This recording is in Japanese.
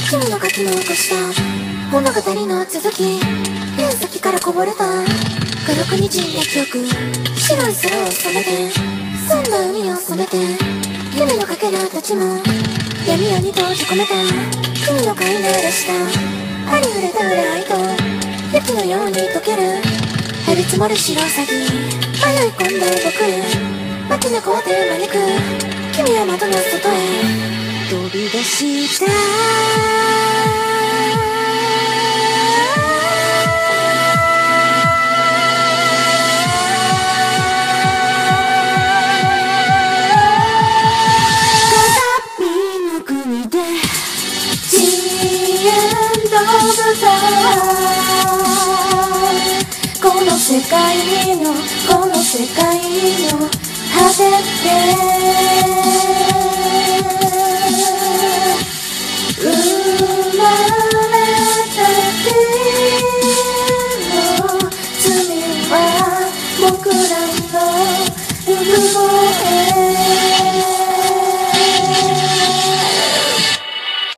君の書き残した物語の続き、ペン先からこぼれた軽くにじんだ記憶、白い空を染めて澄んだ海を染めて、夢のかけらたちも闇夜に閉じ込めた君の飼いならしたありふれた裏愛と雪のように溶ける降り積もる白鷺、迷い込んだ僕へ化け猫は手招く、君は窓の外へ飛び出した。鏡の国でジエンド・オブ・ザ・この世界の果てで